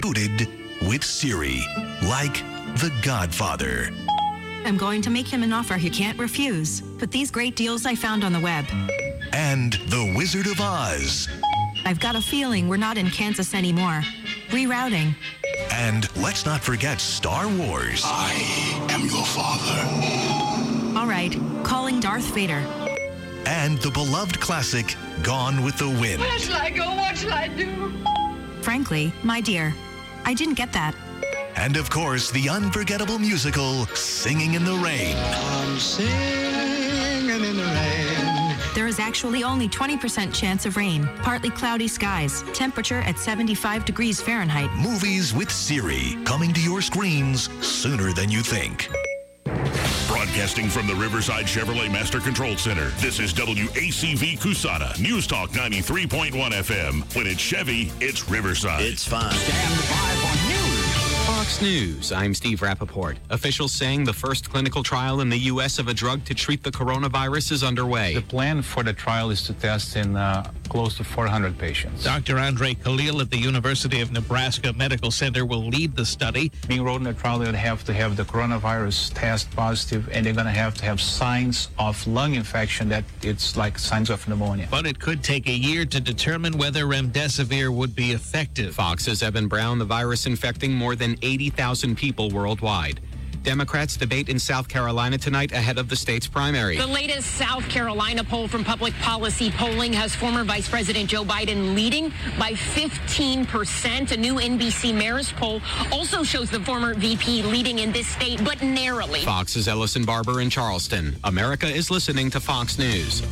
Booted with Siri, like The Godfather. I'm going to make him an offer he can't refuse. With these great deals I found on the web. And The Wizard of Oz. I've got a feeling we're not in Kansas anymore. Rerouting. And let's not forget Star Wars. I am your father. All right, calling Darth Vader. And the beloved classic, Gone with the Wind. Where shall I go? What shall I do? Frankly, my dear, I didn't get that. And of course, the unforgettable musical, Singing in the Rain. I'm singing in the rain. There is actually only 20% chance of rain. Partly cloudy skies. Temperature at 75 degrees Fahrenheit. Movies with Siri, coming to your screens sooner than you think. Broadcasting from the Riverside Chevrolet Master Control Center, this is WACV Cusana, News Talk 93.1 FM. When it's Chevy, it's Riverside. It's fun. Stand by for news. Fox News, I'm Steve Rappaport. Officials saying the first clinical trial in the U.S. of a drug to treat the coronavirus is underway. The plan for the trial is to test in close to 400 patients. Dr. Andre Khalil at the University of Nebraska Medical Center will lead the study. Being enrolled in the trial, they would have to have the coronavirus test positive, and they're going to have signs of lung infection that it's like signs of pneumonia. But it could take a year to determine whether remdesivir would be effective. Fox's Evan Brown, the virus infecting more than 80,000 people worldwide. Democrats debate in South Carolina tonight ahead of the state's primary. The latest South Carolina poll from Public Policy Polling has former Vice President Joe Biden leading by 15%. A new NBC Marist poll also shows the former VP leading in this state, but narrowly. Fox's Ellison Barber in Charleston. America is listening to Fox News.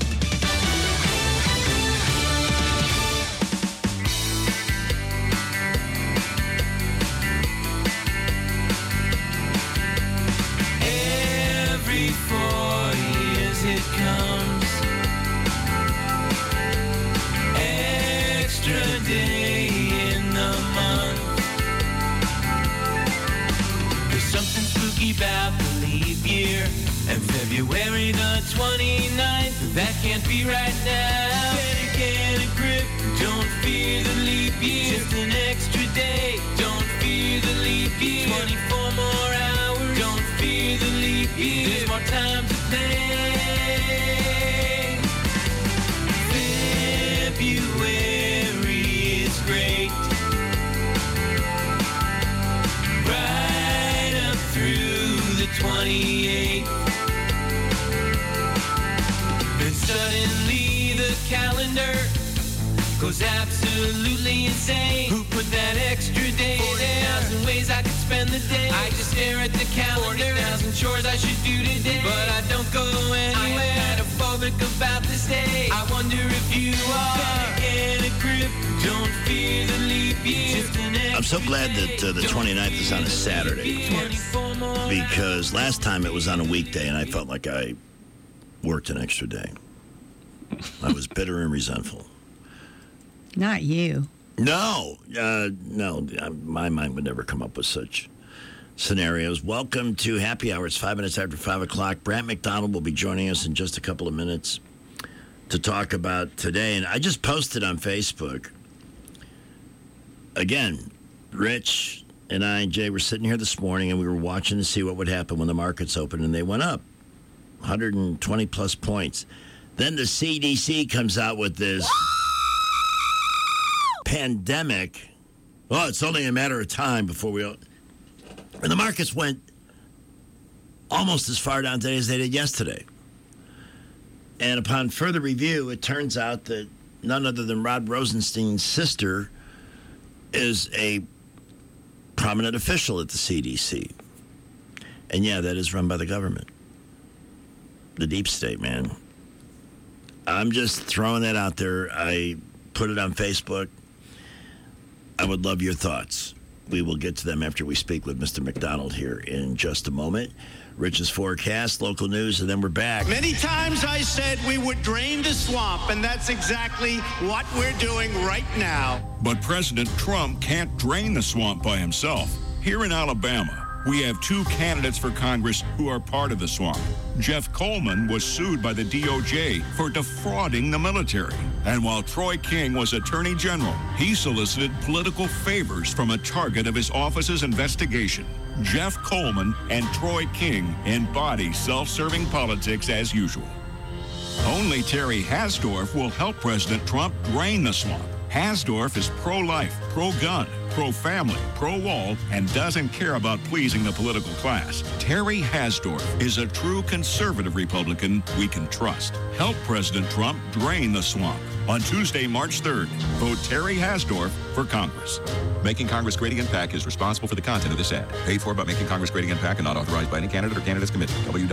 About the leap year and February the 29th. That can't be right now. Better get a grip. Don't fear the leap year. Just an extra day. Don't fear the leap year. 24 more hours. Don't fear the leap year. There's more time to play. February is great. Right up through the 28th. Then suddenly the calendar goes absolutely insane. Who put that extra day? 40,000 ways I could spend the day. I just stare at the calendar. 40,000 chores I should do today, but I don't go anywhere. I'm kind of phobic about this day. I wonder if you are. Better get a grip. Don't fear the leap year. I'm so glad that the 29th is on a Saturday. Because last time it was on a weekday, and I felt like I worked an extra day. I was bitter and resentful. Not you. No. My mind would never come up with such scenarios. Welcome to Happy Hour. It's 5 minutes after 5 o'clock. Brant McDonald will be joining us in just a couple of minutes to talk about today. And I just posted on Facebook. Again, Rich and I and Jay were sitting here this morning, and we were watching to see what would happen when the markets opened, and they went up 120-plus points. Then the CDC comes out with this pandemic. Oh, it's only a matter of time before we... And the markets went almost as far down today as they did yesterday. And upon further review, it turns out that none other than Rod Rosenstein's sister is a prominent official at the CDC. And yeah, that is run by the government. The deep state, man. I'm just throwing that out there. I put it on Facebook. I would love your thoughts. We will get to them after we speak with Mr. McDonald here in just a moment. Rich's forecast, local news, and then we're back. Many times I said we would drain the swamp, and that's exactly what we're doing right now. But President Trump can't drain the swamp by himself. Here in Alabama, We have two candidates for Congress who are part of the swamp. Jeff Coleman was sued by the DOJ for defrauding the military. And while Troy King was Attorney General, he solicited political favors from a target of his office's investigation. Jeff Coleman and Troy King embody self-serving politics as usual. Only Terry Hasdorf will help President Trump drain the swamp. Hasdorf is pro-life, pro-gun, pro-family, pro-wall, and doesn't care about pleasing the political class. Terry Hasdorf is a true conservative Republican we can trust. Help President Trump drain the swamp. On Tuesday, March 3rd, vote Terry Hasdorf for Congress. Making Congress Great Again PAC is responsible for the content of this ad. Paid for by Making Congress Great Again PAC and not authorized by any candidate or candidates committee.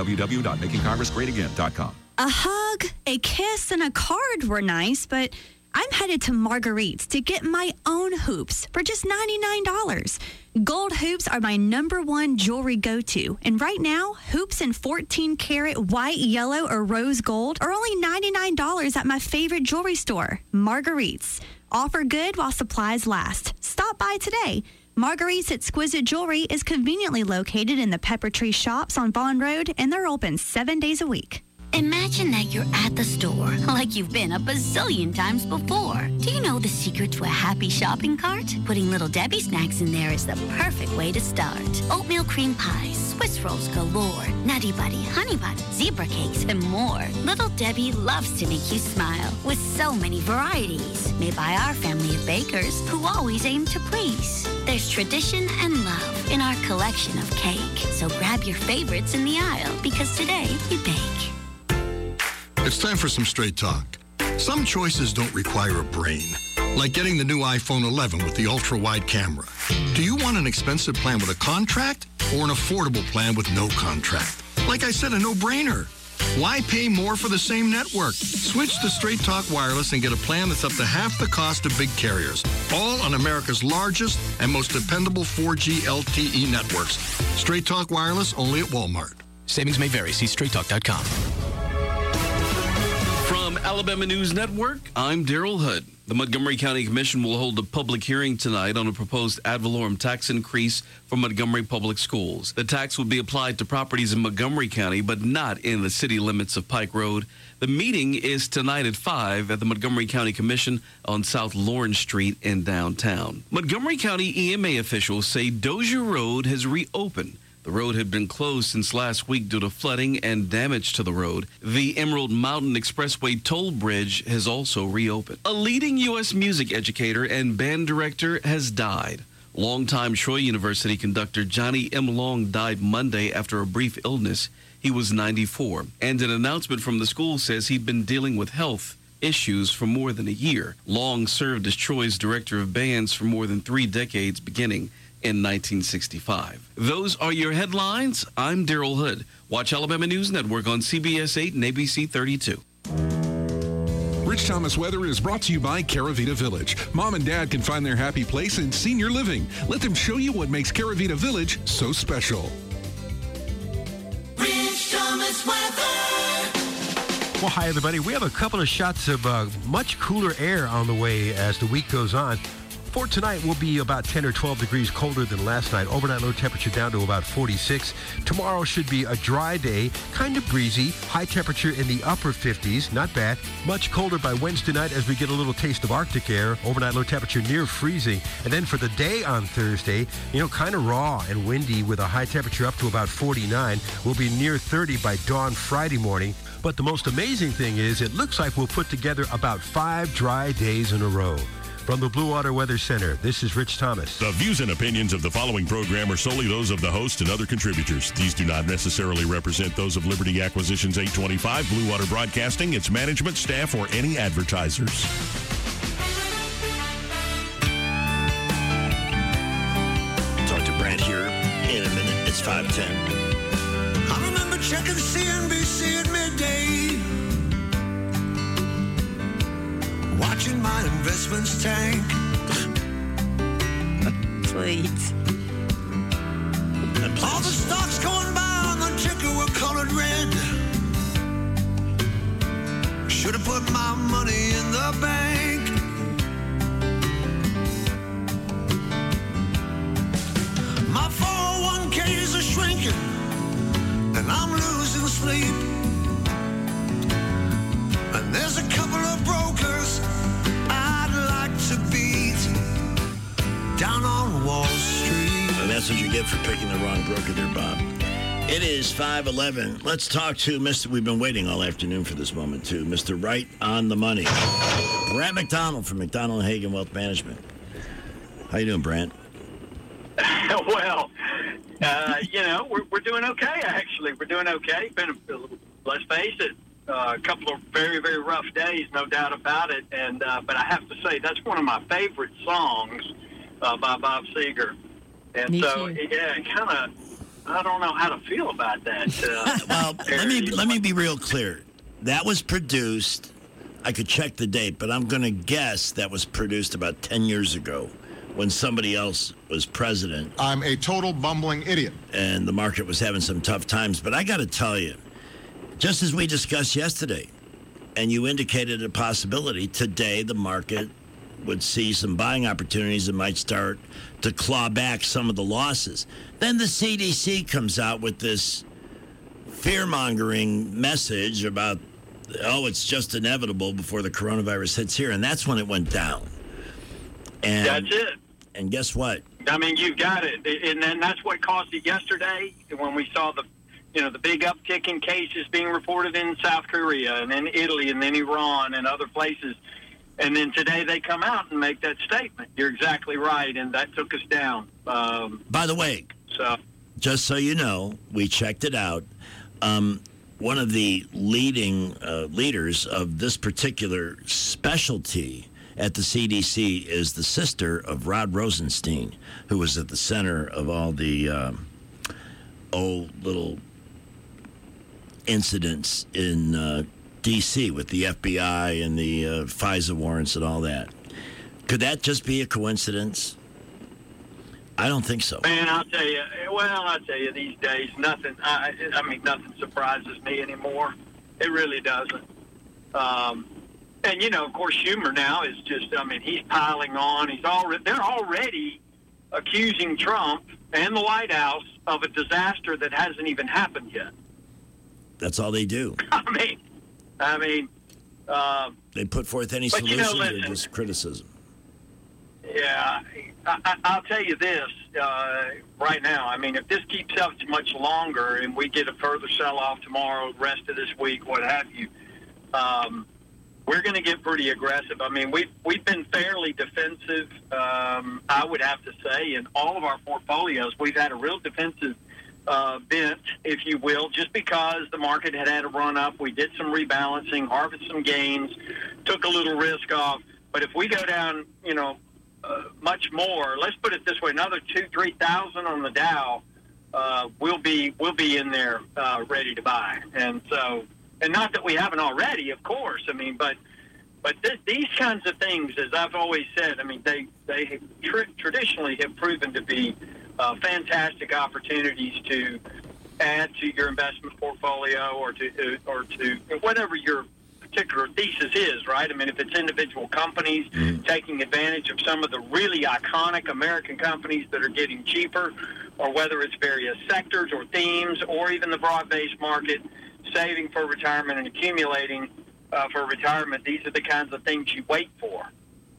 www.makingcongressgreatagain.com. A hug, a kiss, and a card were nice, but I'm headed to Marguerite's to get my own hoops for just $99. Gold hoops are my #1 jewelry go-to. And right now, hoops in 14-karat white, yellow, or rose gold are only $99 at my favorite jewelry store, Marguerite's. Offer good while supplies last. Stop by today. Marguerite's Exquisite Jewelry is conveniently located in the Pepper Tree Shops on Vaughn Road, and they're open 7 days a week. Imagine that you're at the store like you've been a bazillion times before. Do you know the secret to a happy shopping cart? Putting Little Debbie snacks in there is the perfect way to start. Oatmeal cream pies, Swiss rolls galore, Nutty Buddy, Honey Bun, zebra cakes, and more. Little Debbie loves to make you smile with so many varieties. Made by our family of bakers who always aim to please. There's tradition and love in our collection of cake. So grab your favorites in the aisle because today we bake. It's time for some straight talk. Some choices don't require a brain, like getting the new iPhone 11 with the ultra-wide camera. Do you want an expensive plan with a contract or an affordable plan with no contract? Like I said, a no-brainer. Why pay more for the same network? Switch to Straight Talk Wireless and get a plan that's up to half the cost of big carriers. All on America's largest and most dependable 4G LTE networks. Straight Talk Wireless, only at Walmart. Savings may vary. See straighttalk.com. From Alabama News Network, I'm Daryl Hood. The Montgomery County Commission will hold a public hearing tonight on a proposed ad valorem tax increase for Montgomery Public Schools. The tax will be applied to properties in Montgomery County, but not in the city limits of Pike Road. The meeting is tonight at 5 at the Montgomery County Commission on South Lawrence Street in downtown. Montgomery County EMA officials say Dozier Road has reopened. The road had been closed since last week due to flooding and damage to the road. The Emerald Mountain Expressway toll bridge has also reopened. A leading U.S. music educator and band director has died. Longtime Troy University conductor Johnny M. Long died Monday after a brief illness. He was 94. And an announcement from the school says he'd been dealing with health issues for more than a year. Long served as Troy's director of bands for more than 3 decades, beginning in 1965. Those are your headlines. I'm Daryl Hood. Watch Alabama News Network on CBS 8 and ABC 32. Rich Thomas Weather is brought to you by Caravita Village. Mom and Dad can find their happy place in senior living. Let them show you what makes Caravita Village so special. Rich Thomas Weather. Well, hi, everybody. We have a couple of shots of much cooler air on the way as the week goes on. For tonight, we'll be about 10 or 12 degrees colder than last night. Overnight low temperature down to about 46. Tomorrow should be a dry day, kind of breezy. High temperature in the upper 50s. Not bad. Much colder by Wednesday night as we get a little taste of Arctic air. Overnight low temperature near freezing. And then for the day on Thursday, kind of raw and windy with a high temperature up to about 49. We'll be near 30 by dawn Friday morning. But the most amazing thing is it looks like we'll put together about 5 dry days in a row. From the Blue Water Weather Center, this is Rich Thomas. The views and opinions of the following program are solely those of the host and other contributors. These do not necessarily represent those of Liberty Acquisitions 825, Blue Water Broadcasting, its management, staff, or any advertisers. Talk to Brant here in a minute. It's 5:10. I remember checking CNBC at midday, watching my investments tank. Sweet. All the stocks going by on the ticker were colored red. Should have put my money in the bank. My 401k That's what you get for picking the wrong broker there, Bob. It is 5:11. Let's talk to Mr. We've been waiting all afternoon for this moment, too. Mr. Right on the Money. Brant McDonald from McDonald & Hagen Wealth Management. How you doing, Brant? Well, we're doing okay, actually. We're doing okay. Let's face it, a couple of very, very rough days, no doubt about it. And but I have to say, that's one of my favorite songs by Bob Seger. And Me so, too. yeah, kind of, I don't know how to feel about that. Well, let me be real clear. That was produced, I could check the date, but I'm going to guess that was produced about 10 years ago when somebody else was president. I'm a total bumbling idiot. And the market was having some tough times. But I got to tell you, just as we discussed yesterday, and you indicated a possibility, today the market would see some buying opportunities and might start to claw back some of the losses. Then the CDC comes out with this fear-mongering message about, it's just inevitable before the coronavirus hits here. And that's when it went down. And that's it. And guess what? I mean, you've got it. And then that's what caused it yesterday when we saw the big uptick in cases being reported in South Korea and then Italy and then Iran and other places. And then today they come out and make that statement. You're exactly right, and that took us down. By the way, just so you know, we checked it out. One of the leading leaders of this particular specialty at the CDC is the sister of Rod Rosenstein, who was at the center of all the little incidents in D.C. with the FBI and the FISA warrants and all that. Could that just be a coincidence? I don't think so. Man, I'll tell you. Well, I'll tell you, these days, nothing. Nothing surprises me anymore. It really doesn't. And of course, Schumer now is just. He's piling on. They're already accusing Trump and the White House of a disaster that hasn't even happened yet. That's all they do. They put forth any solution to this criticism. Yeah, I'll tell you this right now. If this keeps up much longer and we get a further sell-off tomorrow, rest of this week, what have you, we're going to get pretty aggressive. We've been fairly defensive, I would have to say, in all of our portfolios. We've had a real defensive bent, if you will, just because the market had a run up. We did some rebalancing, harvested some gains, took a little risk off. But if we go down, much more, let's put it this way, another 2,000-3,000 on the Dow, we'll be in there ready to buy. And so, and not that we haven't already, of course. But these kinds of things, as I've always said, they traditionally have proven to be fantastic opportunities to add to your investment portfolio or to whatever your particular thesis is, right? If it's individual companies taking advantage of some of the really iconic American companies that are getting cheaper, or whether it's various sectors or themes, or even the broad-based market, saving for retirement and accumulating for retirement, these are the kinds of things you wait for,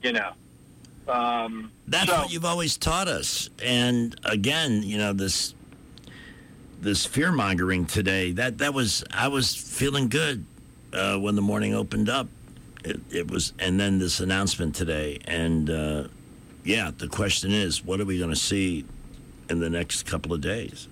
That's what you've always taught us. And again, this fear-mongering today, I was feeling good when the morning opened up. It was, and then this announcement today. And the question is, what are we going to see in the next couple of days?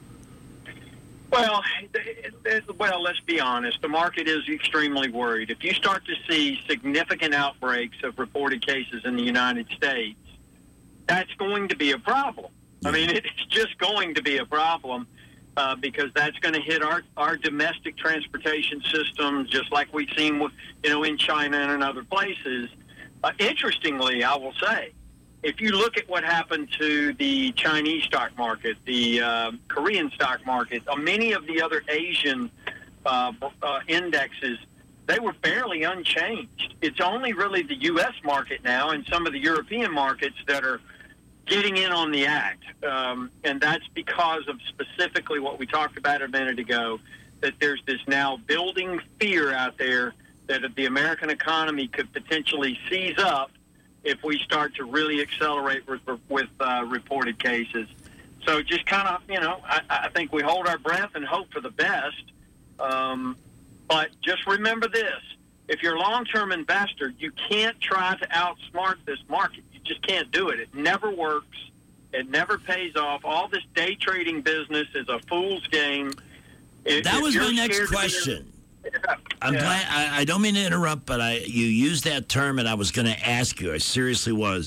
Well, let's be honest. The market is extremely worried. If you start to see significant outbreaks of reported cases in the United States, that's going to be a problem. It's just going to be a problem because that's going to hit our domestic transportation system, just like we've seen in China and in other places. Interestingly, I will say, if you look at what happened to the Chinese stock market, the Korean stock market, many of the other Asian indexes, they were fairly unchanged. It's only really the U.S. market now and some of the European markets that are getting in on the act. And that's because of specifically what we talked about a minute ago, that there's this now building fear out there that the American economy could potentially seize up if we start to really accelerate with reported cases. So just kind of, I think we hold our breath and hope for the best. But just remember this. If you're a long-term investor, you can't try to outsmart this market. You just can't do it. It never works. It never pays off. All this day trading business is a fool's game. That was my next question. I'm glad. I don't mean to interrupt, but you used that term, and I was going to ask you. I seriously was.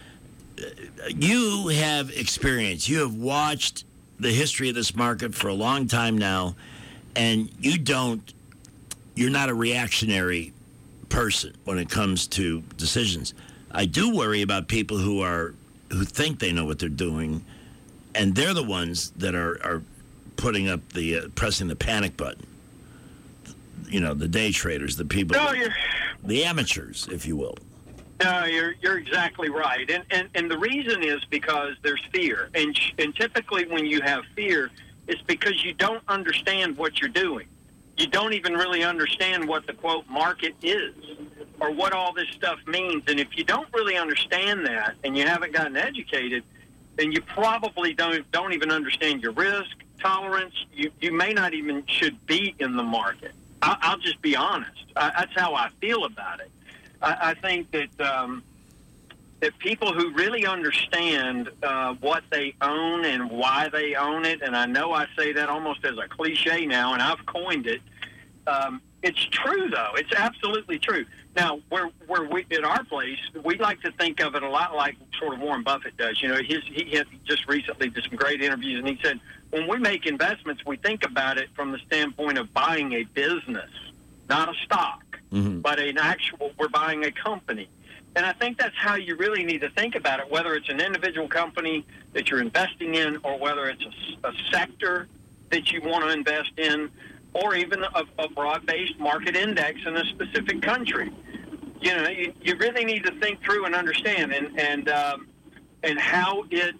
You have experience. You have watched the history of this market for a long time now, and you're not a reactionary person when it comes to decisions. I do worry about people who think they know what they're doing, and they're the ones that are putting up pressing the panic button. The day traders, the people, the amateurs, if you will. No, you're exactly right, and the reason is because there's fear, and typically when you have fear, it's because you don't understand what you're doing. You don't even really understand what the quote market is, or what all this stuff means. And if you don't really understand that, and you haven't gotten educated, then you probably don't even understand your risk tolerance. You may not even should be in the market. I'll just be honest. That's how I feel about it. I think that that people who really understand what they own and why they own it, and I know I say that almost as a cliche now, and I've coined it. It's true, though. It's absolutely true. Now, where we at our place, we like to think of it a lot like sort of Warren Buffett does. He had just recently did some great interviews, and he said, when we make investments, we think about it from the standpoint of buying a business, not a stock, but we're buying a company. And I think that's how you really need to think about it, whether it's an individual company that you're investing in, or whether it's a sector that you want to invest in, or even a broad-based market index in a specific country. You really need to think through and understand, and how it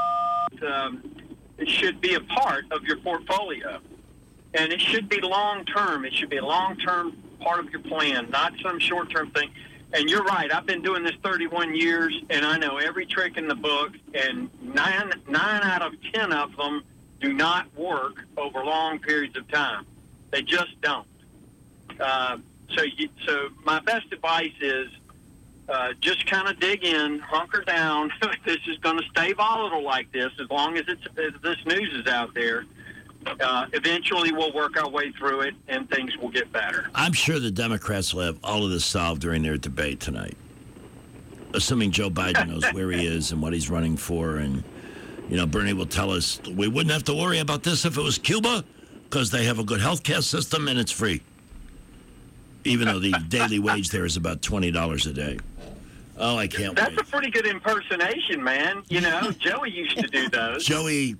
should be a part of your portfolio. And it should be long-term. It should be a long-term part of your plan, not some short-term thing. And you're right. I've been doing this 31 years, and I know every trick in the book, and 9 out of 10 of them do not work over long periods of time. They just don't. So my best advice is just kind of dig in, hunker down. This is going to stay volatile like this as long as this news is out there. Eventually, we'll work our way through it, and things will get better. I'm sure the Democrats will have all of this solved during their debate tonight, assuming Joe Biden knows where he is and what he's running for. And, Bernie will tell us we wouldn't have to worry about this if it was Cuba, because they have a good health care system and it's free, even though the daily wage there is about $20 a day. Oh, I can't wait. That's a pretty good impersonation, man. Joey used to do those. Joey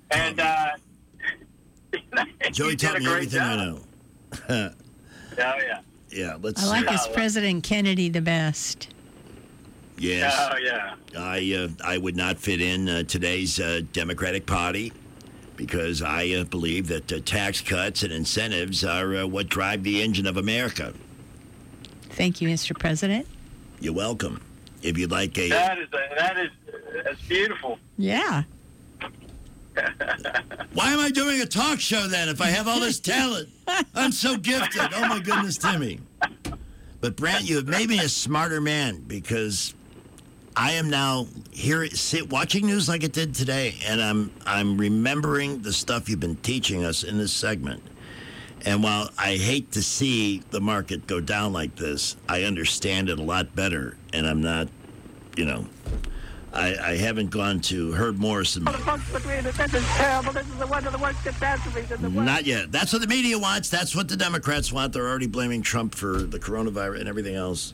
taught me everything I know. Oh, yeah. Yeah, let's I like his President Kennedy the best. Yes. Oh, yeah. I would not fit in today's Democratic Party because I believe that tax cuts and incentives are what drive the engine of America. Thank you, Mr. President. You're welcome. If you'd like a... That's beautiful. Yeah. Why am I doing a talk show then if I have all this talent? I'm so gifted. Oh, my goodness, Timmy. But, Brant, you have made me a smarter man because I am now watching news like it did today, and I'm remembering the stuff you've been teaching us in this segment. And while I hate to see the market go down like this, I understand it a lot better, and I'm not, I haven't gone to Herb Morrison. This is terrible. This is one of the worst catastrophes in the world. Not yet. That's what the media wants. That's what the Democrats want. They're already blaming Trump for the coronavirus and everything else.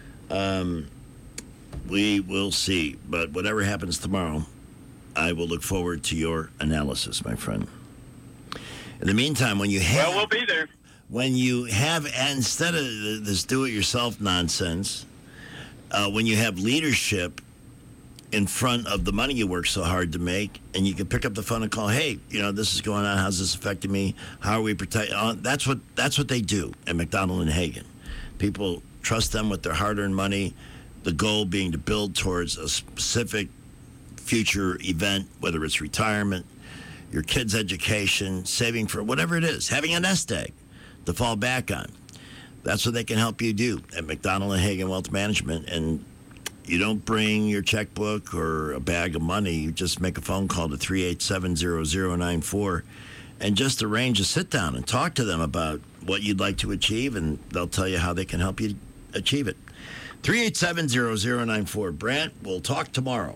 We will see. But whatever happens tomorrow, I will look forward to your analysis, my friend. In the meantime, when you have... Well, we'll be there. When you have, instead of this do-it-yourself nonsense, when you have leadership in front of the money you work so hard to make, and you can pick up the phone and call, hey, this is going on. How's this affecting me? How are we protecting? That's what they do at McDonald and Hagen. People trust them with their hard-earned money, the goal being to build towards a specific future event, whether it's retirement, your kid's education, saving for whatever it is, having a nest egg to fall back on. That's what they can help you do at McDonald and Hagen Wealth Management. And you don't bring your checkbook or a bag of money. You just make a phone call to 387-0094 and just arrange a sit down and talk to them about what you'd like to achieve, and they'll tell you how they can help you achieve it. 387-0094. Brant, we'll talk tomorrow.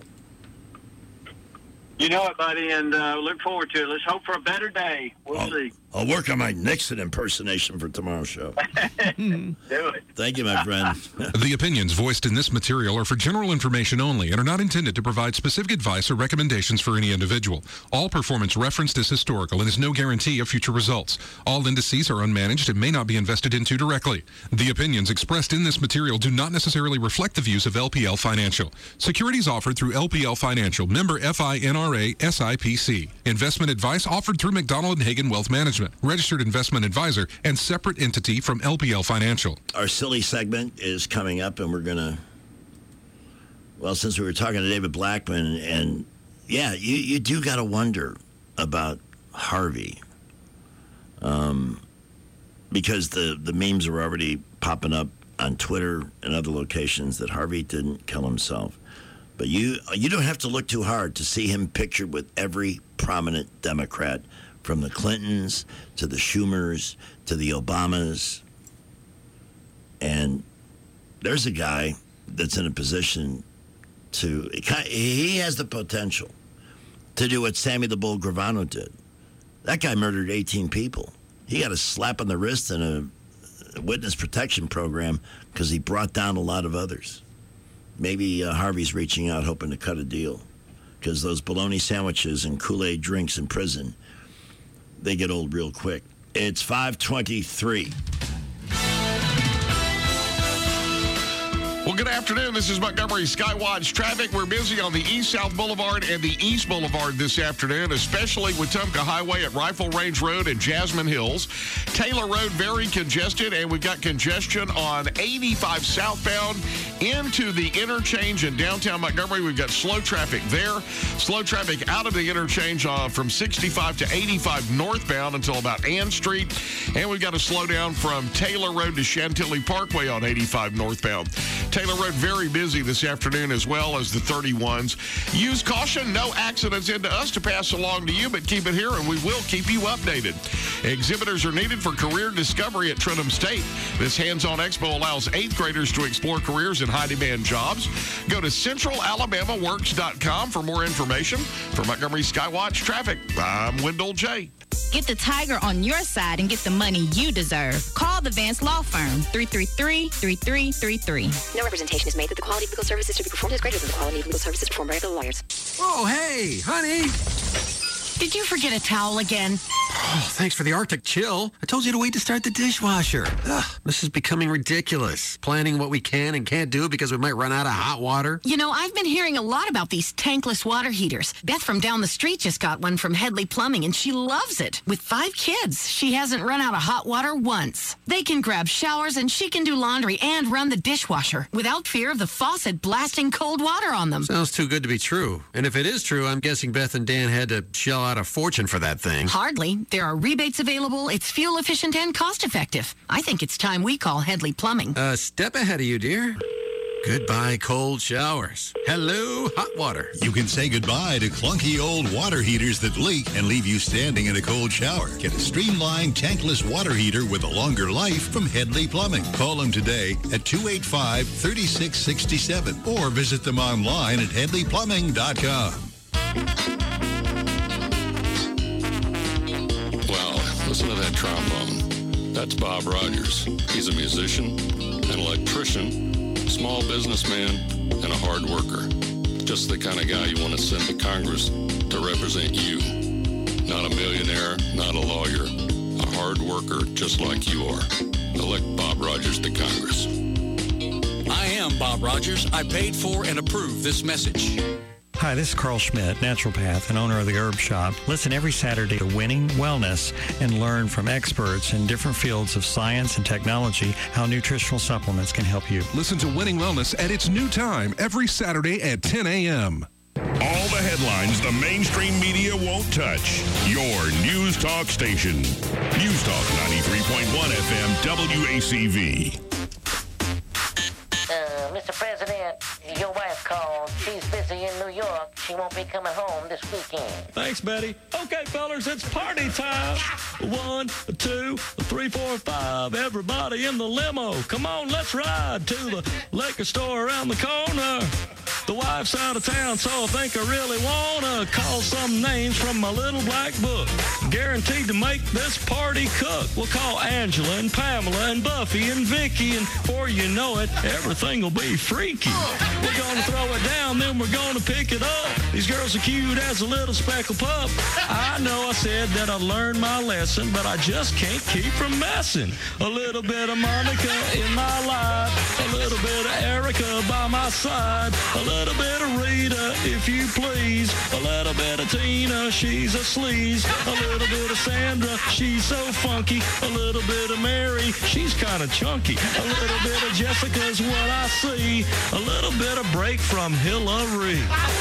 You know it, buddy, and look forward to it. Let's hope for a better day. We'll see. I'll work on my Nixon impersonation for tomorrow's show. Do it. Thank you, my friend. The opinions voiced in this material are for general information only and are not intended to provide specific advice or recommendations for any individual. All performance referenced is historical and is no guarantee of future results. All indices are unmanaged and may not be invested into directly. The opinions expressed in this material do not necessarily reflect the views of LPL Financial. Securities offered through LPL Financial, member FINRA SIPC. Investment advice offered through McDonald and Hagen Wealth Management, registered investment advisor, and separate entity from LPL Financial. Our silly segment is coming up, and we're going to, well, since we were talking to David Blackman, and yeah, you do got to wonder about Harvey, because the memes are already popping up on Twitter and other locations that Harvey didn't kill himself. But you don't have to look too hard to see him pictured with every prominent Democrat, from the Clintons to the Schumers to the Obamas. And there's a guy that's in a position to, he has the potential to do what Sammy the Bull Gravano did. That guy murdered 18 people. He got a slap on the wrist and a witness protection program because he brought down a lot of others. Maybe Harvey's reaching out hoping to cut a deal, because those bologna sandwiches and Kool-Aid drinks in prison, they get old real quick. It's 5:23. Well, good afternoon. This is Montgomery Skywatch traffic. We're busy on the East-South Boulevard and the East Boulevard this afternoon, especially Wetumpka Highway at Rifle Range Road and Jasmine Hills. Taylor Road very congested, and we've got congestion on 85 southbound into the interchange in downtown Montgomery. We've got slow traffic there. Slow traffic out of the interchange from 65 to 85 northbound until about Ann Street. And we've got a slowdown from Taylor Road to Chantilly Parkway on 85 northbound. Taylor Road very busy this afternoon, as well as the 31s. Use caution. No accidents into us to pass along to you, but keep it here and we will keep you updated. Exhibitors are needed for career discovery at Trentham State. This hands-on expo allows 8th graders to explore careers in high-demand jobs. Go to centralalabamaworks.com for more information. For Montgomery Skywatch Traffic, I'm Wendell J. Get the tiger on your side and get the money you deserve. Call the Vance Law Firm, 333-3333. No representation is made that the quality of legal services to be performed is greater than the quality of legal services performed by other lawyers. Oh, hey, honey. Did you forget a towel again? Oh, thanks for the Arctic chill. I told you to wait to start the dishwasher. Ugh, this is becoming ridiculous. Planning what we can and can't do because we might run out of hot water. You know, I've been hearing a lot about these tankless water heaters. Beth from down the street just got one from Headley Plumbing, and she loves it. With 5 kids, she hasn't run out of hot water once. They can grab showers, and she can do laundry and run the dishwasher without fear of the faucet blasting cold water on them. Sounds too good to be true. And if it is true, I'm guessing Beth and Dan had to shell out a fortune for that thing. Hardly. There are rebates available. It's fuel efficient and cost effective. I think it's time we call Headley Plumbing. Step ahead of you, dear. Goodbye, cold showers. Hello, hot water. You can say goodbye to clunky old water heaters that leak and leave you standing in a cold shower. Get a streamlined tankless water heater with a longer life from Headley Plumbing. Call them today at 285-3667 or visit them online at headleyplumbing.com. Listen to that trombone. That's Bob Rogers. He's a musician, an electrician, small businessman, and a hard worker. Just the kind of guy you want to send to Congress to represent you. Not a millionaire, not a lawyer. A hard worker just like you are. Elect Bob Rogers to Congress. I am Bob Rogers. I paid for and approve this message. Hi, this is Carl Schmidt, naturopath and owner of the Herb Shop. Listen every Saturday to Winning Wellness and learn from experts in different fields of science and technology how nutritional supplements can help you. Listen to Winning Wellness at its new time every Saturday at 10 a.m. All the headlines the mainstream media won't touch. Your News Talk station. News Talk 93.1 FM WACV. Mr. President, your wife called. She's busy in New York. She won't be coming home this weekend. Thanks, Betty. Okay, fellers, it's party time. 1, 2, 3, 4, 5. Everybody in the limo. Come on, let's ride to the liquor store around the corner. The wife's out of town, so I think I really wanna call some names from my little black book. Guaranteed to make this party cook. We'll call Angela and Pamela and Buffy and Vicky, and before you know it, everything will be freaky. We're gonna throw it down, then we're gonna pick it up. These girls are cute as a little speckled pup. I know I said that I learned my lesson, but I just can't keep from messing. A little bit of Monica in my life, a little bit of Erica by my side, a little bit of Rita, if you please, a little bit of Tina, she's a sleaze, a little bit of Sandra, she's so funky, a little bit of Mary, she's kind of chunky, a little bit of Jessica's what I see, a little bit of break from Hillary.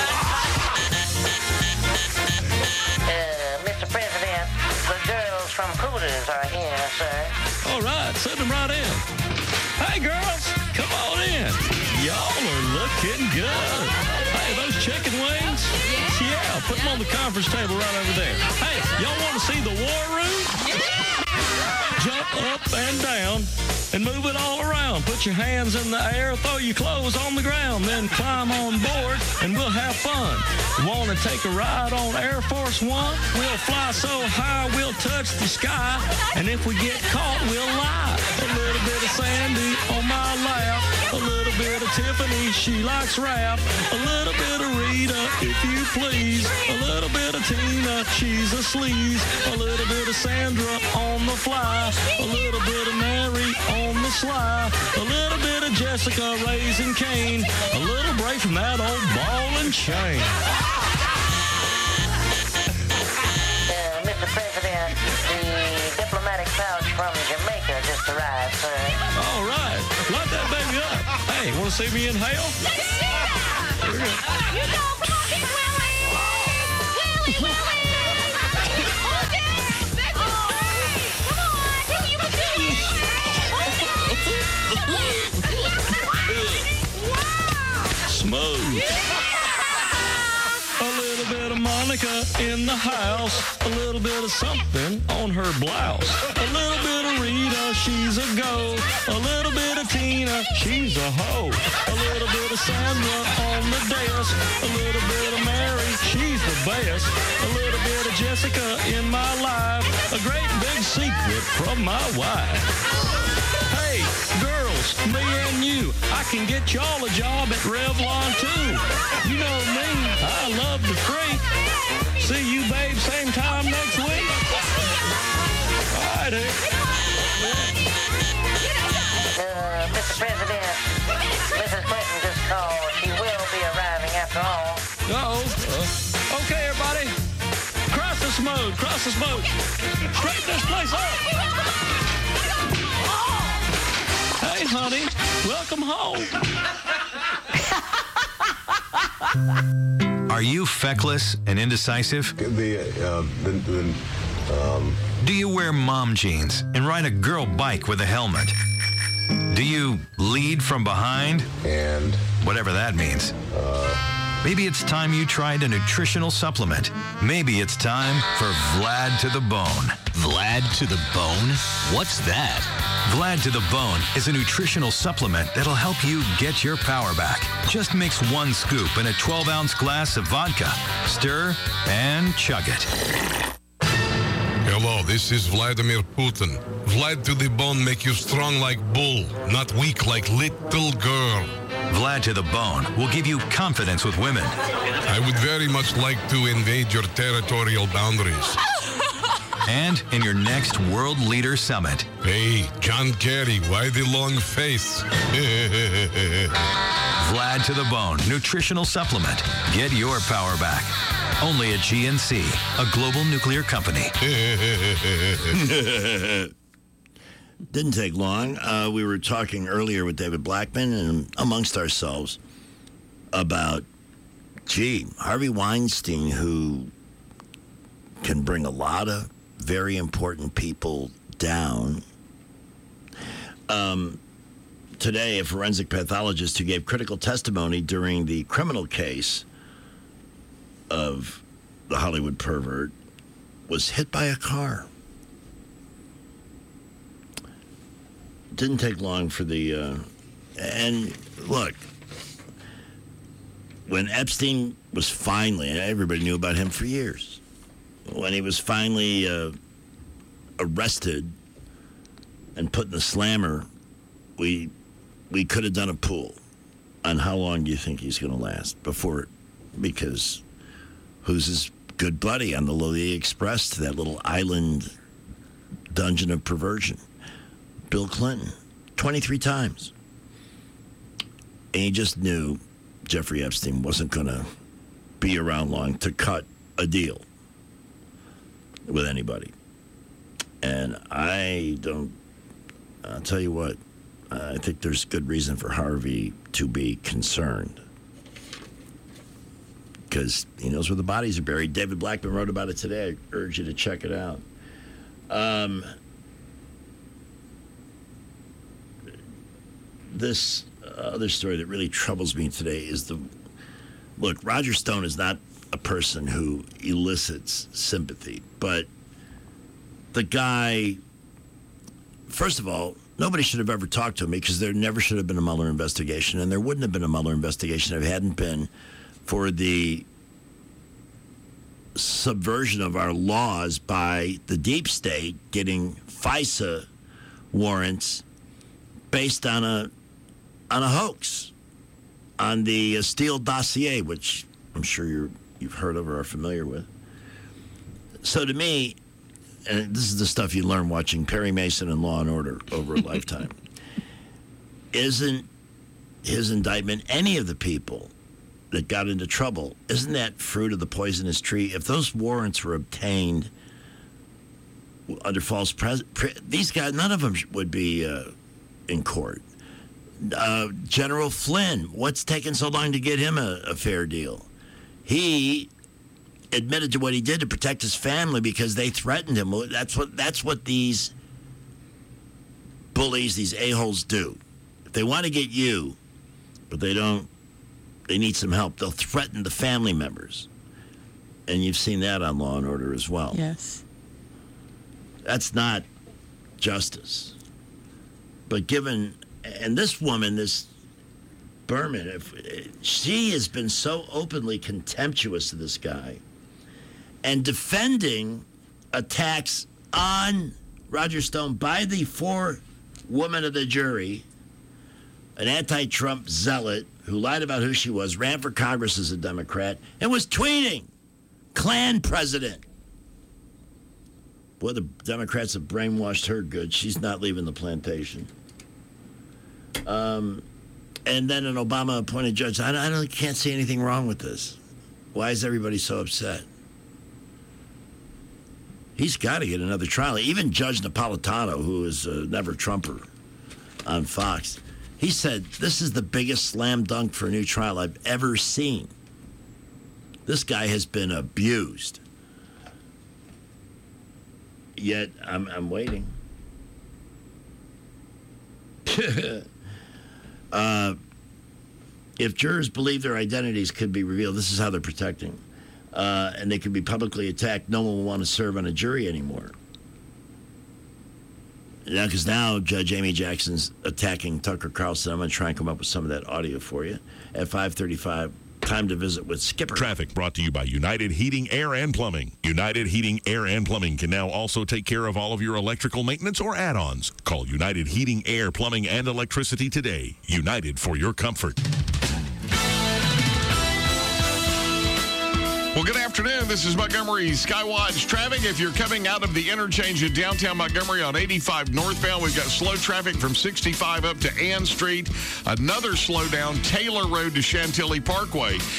Mr. President, the girls from Hooters are here, sir. All right, send them right in. Hey, girls, come on in. Y'all are looking good. Hey, those chicken wings? Yeah, put them on the conference table right over there. Hey, y'all want to see the war room? Jump up and down and move it all around. Put your hands in the air, throw your clothes on the ground, then climb on board and we'll have fun. Want to take a ride on Air Force One? We'll fly so high we'll touch the sky, and if we get caught, we'll lie. A little bit of Sandy on my lap, a little bit of Tiffany, she likes rap, a little bit of Rita, if you please, a little bit of Tina, she's a sleaze, a little bit of Sandra on the fly, a little bit of Mary on the sly, a little bit of Jessica raising Cain, a little break from that old ball and chain. Mr. President, the diplomatic pouch from Jamaica just arrived, sir. All right, light that baby up. Hey, want to see me inhale? Here we go. You know, come on, get Willie! Willie! Smooth. A little bit of Monica in the house, a little bit of something on her blouse, a little bit of Rita, she's a go, a little bit of Tina, she's a hoe, a little bit of Sandra on the desk, a little bit of Mary, she's the best, a little bit of Jessica in my life, a great big secret from my wife. Hey, girls, me and you, I can get y'all a job at Revlon too. You know me, I love to freak. See you, babe, same time next week. All right, Mr. President, Mrs. Clinton just called. She will be arriving after all. Okay, everybody. Cross this mode, cross this mode. Straighten this place up. Hey, honey, welcome home. Are you feckless and indecisive? Do you wear mom jeans and ride a girl bike with a helmet? Do you lead from behind? And whatever that means. Maybe it's time you tried a nutritional supplement. Maybe it's time for Vlad to the Bone. Vlad to the Bone? What's that? Vlad to the Bone is a nutritional supplement that'll help you get your power back. Just mix 1 scoop in a 12-ounce glass of vodka. Stir and chug it. Hello, this is Vladimir Putin. Vlad to the Bone make you strong like bull, not weak like little girl. Vlad to the Bone will give you confidence with women. I would very much like to invade your territorial boundaries. And in your next World Leader Summit. Hey, John Kerry, why the long face? Vlad to the Bone Nutritional Supplement. Get your power back. Only at GNC, a global nuclear company. Didn't take long. We were talking earlier with David Blackman and amongst ourselves about Harvey Weinstein, who can bring a lot of very important people down. Today, a forensic pathologist who gave critical testimony during the criminal case of the Hollywood pervert was hit by a car. Didn't take long for the... and look, when Epstein was finally... Everybody knew about him for years. When he was finally arrested and put in the slammer, we could have done a pool on how long do you think he's going to last before... Because who's his good buddy on the Lolita Express to that little island dungeon of perversion? Bill Clinton, 23 times. And he just knew Jeffrey Epstein wasn't going to be around long to cut a deal with anybody. And I'll tell you what, I think there's good reason for Harvey to be concerned. Because he knows where the bodies are buried. David Blackman wrote about it today. I urge you to check it out. This other story that really troubles me today is look, Roger Stone is not a person who elicits sympathy, but the guy, first of all, nobody should have ever talked to him because there never should have been a Mueller investigation, and there wouldn't have been a Mueller investigation if it hadn't been for the subversion of our laws by the deep state getting FISA warrants based on a hoax, on the Steele dossier, which I'm sure you've heard of or are familiar with. So to me, and this is the stuff you learn watching Perry Mason and Law and Order over a lifetime, isn't his indictment any of the people that got into trouble, isn't that fruit of the poisonous tree? If those warrants were obtained under false these guys, none of them would be in court. General Flynn, what's taken so long to get him a fair deal? He admitted to what he did to protect his family because they threatened him. That's what these bullies, these a-holes do. If they want to get you, but they need some help, they'll threaten the family members. And you've seen that on Law and Order as well. Yes. That's not justice. But and this woman, this Berman, she has been so openly contemptuous of this guy and defending attacks on Roger Stone by the forewoman of the jury, an anti-Trump zealot who lied about who she was, ran for Congress as a Democrat, and was tweeting, Klan president. Boy, the Democrats have brainwashed her good. She's not leaving the plantation. And then an Obama-appointed judge. I can't see anything wrong with this. Why is everybody so upset? He's got to get another trial. Even Judge Napolitano, who is a never-Trumper on Fox, he said, this is the biggest slam dunk for a new trial I've ever seen. This guy has been abused. Yet, I'm waiting. If jurors believe their identities could be revealed, this is how they're protecting, and they could be publicly attacked, no one will want to serve on a jury anymore. Yeah, because now Judge Amy Jackson's attacking Tucker Carlson. I'm going to try and come up with some of that audio for you at 5:35. Time to visit with Skipper. Traffic brought to you by United Heating, Air, and Plumbing. United Heating, Air, and Plumbing can now also take care of all of your electrical maintenance or add-ons. Call United Heating, Air, Plumbing, and Electricity today. United for your comfort. Well, good afternoon. This is Montgomery Skywatch traffic. If you're coming out of the interchange in downtown Montgomery on 85 northbound, we've got slow traffic from 65 up to Ann Street. Another slowdown, Taylor Road to Chantilly Parkway.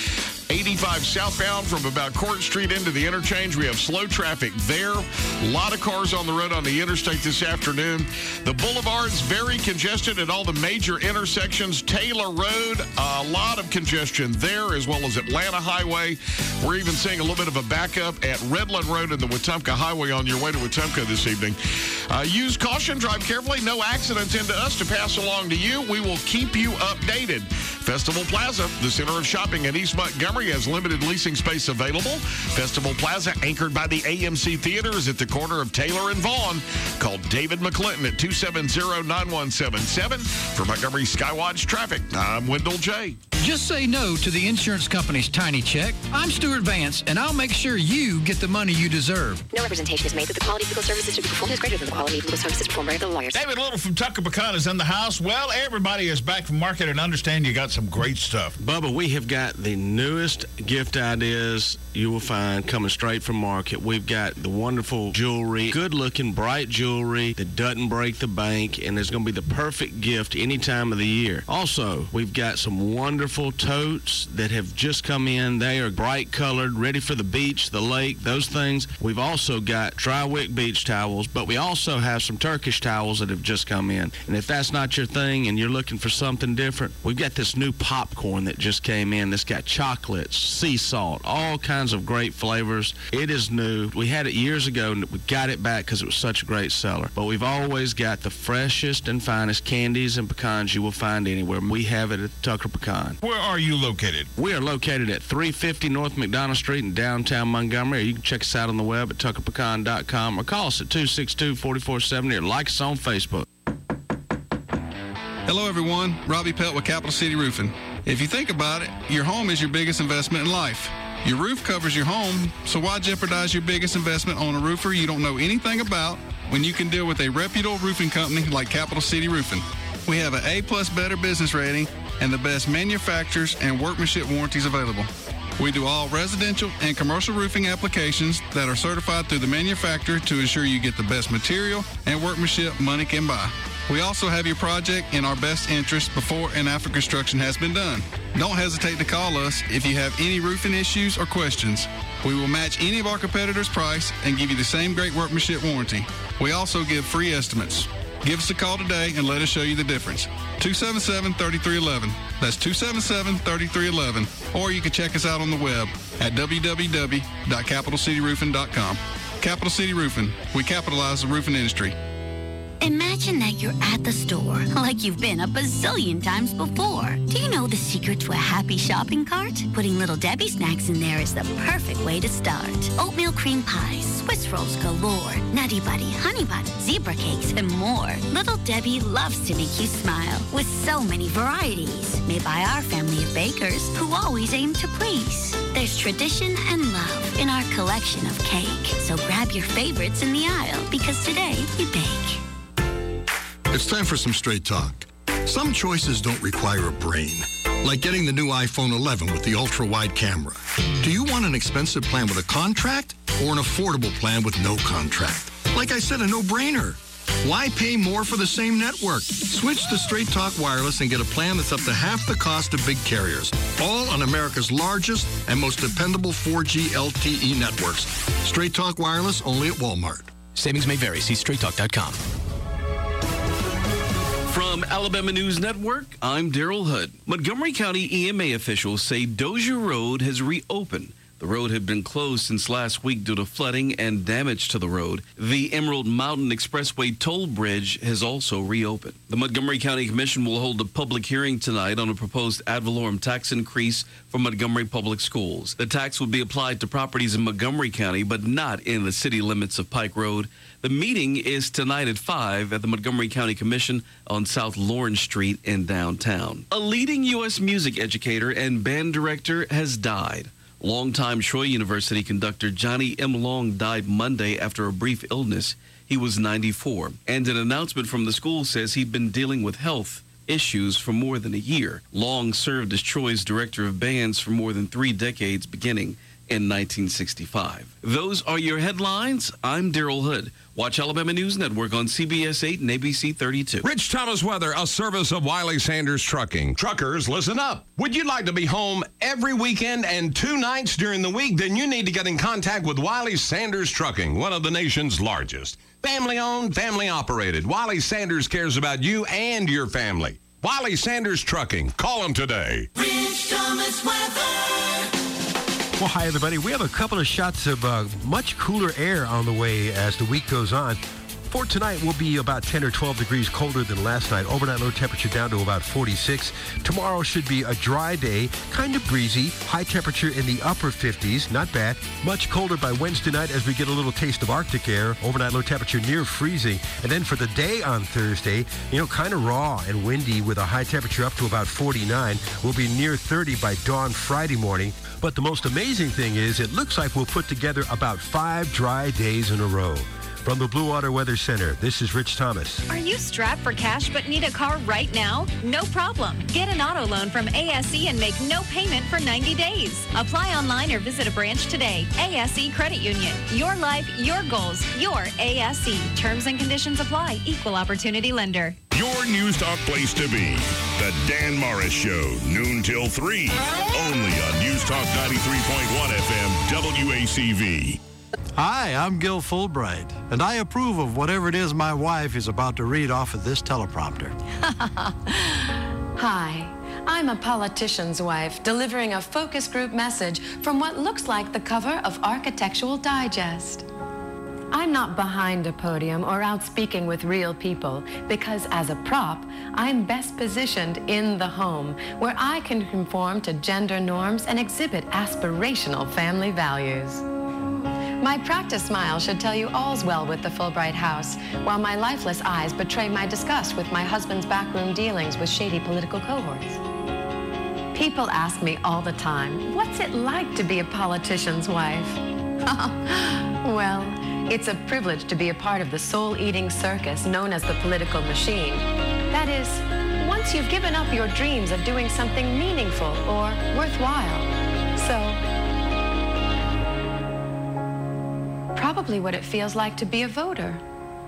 85 southbound from about Court Street into the interchange. We have slow traffic there. A lot of cars on the road on the interstate this afternoon. The boulevard's very congested at all the major intersections. Taylor Road, a lot of congestion there, as well as Atlanta Highway. We're even seeing a little bit of a backup at Redland Road and the Wetumpka Highway on your way to Wetumpka this evening. Use caution, drive carefully, no accidents into us to pass along to you. We will keep you updated. Festival Plaza, the center of shopping in East Montgomery, has limited leasing space available. Festival Plaza, anchored by the AMC Theater, is at the corner of Taylor and Vaughn. Call David McClinton at 270-9177. For Montgomery Skywatch Traffic, I'm Wendell J. Just say no to the insurance company's tiny check. I'm Stuart Vance, and I'll make sure you get the money you deserve. No representation is made that the quality of legal services to be performed is greater than the quality of legal services performed by the lawyers. David Little from Tucker Pecan is in the house. Well, everybody is back from market and understand you got some great stuff. Bubba, we have got the newest gift ideas you will find coming straight from market. We've got the wonderful jewelry, good-looking, bright jewelry that doesn't break the bank, and it's going to be the perfect gift any time of the year. Also, we've got some wonderful totes that have just come in. They are bright colored, ready for the beach, the lake, those things. We've also got dry wick beach towels, but we also have some Turkish towels that have just come in. And if that's not your thing and you're looking for something different, we've got this new popcorn that just came in that's got chocolates, sea salt, all kinds of great flavors. It is new. We had it years ago and we got it back because it was such a great seller. But we've always got the freshest and finest candies and pecans you will find anywhere. We have it at Tucker Pecan. Where are you located? We are located at 350 North McDonough Street in downtown Montgomery. Or you can check us out on the web at tuckerpecan.com or call us at 262-4470 or like us on Facebook. Hello, everyone. Robbie Pelt with Capital City Roofing. If you think about it, your home is your biggest investment in life. Your roof covers your home, so why jeopardize your biggest investment on a roofer you don't know anything about when you can deal with a reputable roofing company like Capital City Roofing? We have an A+ Better business rating and the best manufacturers and workmanship warranties available. We do all residential and commercial roofing applications that are certified through the manufacturer to ensure you get the best material and workmanship money can buy. We also have your project in our best interest before and after construction has been done. Don't hesitate to call us if you have any roofing issues or questions. We will match any of our competitors' price and give you the same great workmanship warranty. We also give free estimates. Give us a call today and let us show you the difference. 277-3311. That's 277-3311. Or you can check us out on the web at www.capitalcityroofing.com. Capital City Roofing. We capitalize the roofing industry. Imagine that you're at the store, like you've been a bazillion times before. Do you know the secret to a happy shopping cart? Putting Little Debbie snacks in there is the perfect way to start. Oatmeal cream pies, Swiss rolls galore, Nutty Buddy, Honey Bun, zebra cakes, and more. Little Debbie loves to make you smile with so many varieties, made by our family of bakers who always aim to please. There's tradition and love in our collection of cake. So grab your favorites in the aisle, because today we bake. It's time for some straight talk. Some choices don't require a brain, like getting the new iPhone 11 with the ultra-wide camera. Do you want an expensive plan with a contract or an affordable plan with no contract? Like I said, a no-brainer. Why pay more for the same network? Switch to Straight Talk Wireless and get a plan that's up to half the cost of big carriers. All on America's largest and most dependable 4G LTE networks. Straight Talk Wireless, only at Walmart. Savings may vary. See straighttalk.com. From Alabama News Network, I'm Daryl Hood. Montgomery County EMA officials say Dozier Road has reopened. The road had been closed since last week due to flooding and damage to the road. The Emerald Mountain Expressway toll bridge has also reopened. The Montgomery County Commission will hold a public hearing tonight on a proposed ad valorem tax increase for Montgomery Public Schools. The tax will be applied to properties in Montgomery County, but not in the city limits of Pike Road. The meeting is tonight at 5 at the Montgomery County Commission on South Lawrence Street in downtown. A leading U.S. music educator and band director has died. Longtime Troy University conductor Johnny M. Long died Monday after a brief illness. He was 94. And an announcement from the school says he'd been dealing with health issues for more than a year. Long served as Troy's director of bands for more than 3 decades, beginning in 1965. Those are your headlines. I'm Daryl Hood. Watch Alabama News Network on CBS 8 and ABC 32. Rich Thomas weather, a service of Wiley Sanders Trucking. Truckers, listen up. Would you like to be home every weekend and 2 nights during the week? Then you need to get in contact with Wiley Sanders Trucking, one of the nation's largest. Family-owned, family-operated. Wiley Sanders cares about you and your family. Wiley Sanders Trucking. Call them today. Rich Thomas weather. Well, hi, everybody. We have a couple of shots of much cooler air on the way as the week goes on. For tonight, we'll be about 10 or 12 degrees colder than last night. Overnight low temperature down to about 46. Tomorrow should be a dry day, kind of breezy. High temperature in the upper 50s. Not bad. Much colder by Wednesday night as we get a little taste of Arctic air. Overnight low temperature near freezing. And then for the day on Thursday, kind of raw and windy with a high temperature up to about 49. We'll be near 30 by dawn Friday morning. But the most amazing thing is it looks like we'll put together about 5 dry days in a row. From the Blue Water Weather Center, this is Rich Thomas. Are you strapped for cash but need a car right now? No problem. Get an auto loan from ASE and make no payment for 90 days. Apply online or visit a branch today. ASE Credit Union. Your life, your goals, your ASE. Terms and conditions apply. Equal opportunity lender. Your News Talk place to be. The Dan Morris Show, noon till 3. Only on News Talk 93.1 FM, WACV. Hi, I'm Gil Fulbright, and I approve of whatever it is my wife is about to read off of this teleprompter. Hi, I'm a politician's wife delivering a focus group message from what looks like the cover of Architectural Digest. I'm not behind a podium or out speaking with real people because as a prop, I'm best positioned in the home where I can conform to gender norms and exhibit aspirational family values. My practice smile should tell you all's well with the Fulbright house, while my lifeless eyes betray my disgust with my husband's backroom dealings with shady political cohorts. People ask me all the time, what's it like to be a politician's wife? Well, it's a privilege to be a part of the soul-eating circus known as the political machine. That is, once you've given up your dreams of doing something meaningful or worthwhile. So, probably what it feels like to be a voter.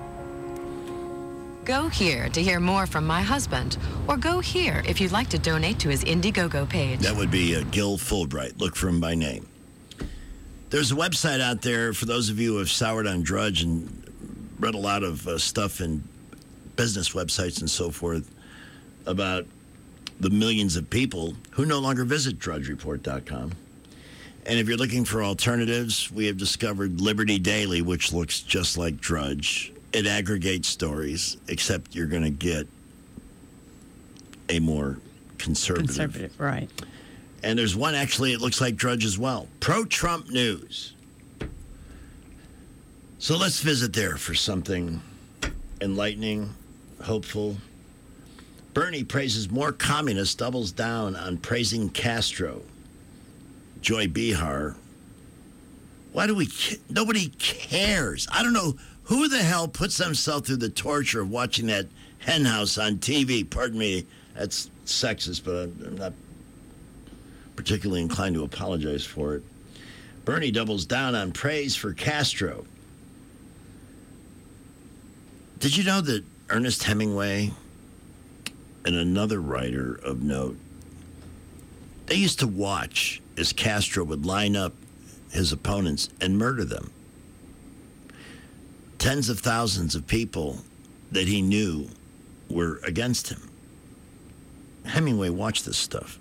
Go here to hear more from my husband, or go here if you'd like to donate to his Indiegogo page. That would be Gil Fulbright. Look for him by name. There's a website out there for those of you who have soured on Drudge and read a lot of stuff in business websites and so forth about the millions of people who no longer visit DrudgeReport.com. And if you're looking for alternatives, we have discovered Liberty Daily, which looks just like Drudge. It aggregates stories, except you're going to get a more conservative. Right. And there's one, actually, it looks like Drudge as well. Pro-Trump News. So let's visit there for something enlightening, hopeful. Bernie praises more communists, doubles down on praising Castro. Joy Behar. Nobody cares. I don't know who the hell puts themselves through the torture of watching that hen house on TV. Pardon me, that's sexist, but I'm not particularly inclined to apologize for it. Bernie doubles down on praise for Castro. Did you know that Ernest Hemingway and another writer of note, they used to watch as Castro would line up his opponents and murder them? Tens of thousands of people that he knew were against him. Hemingway watched this stuff.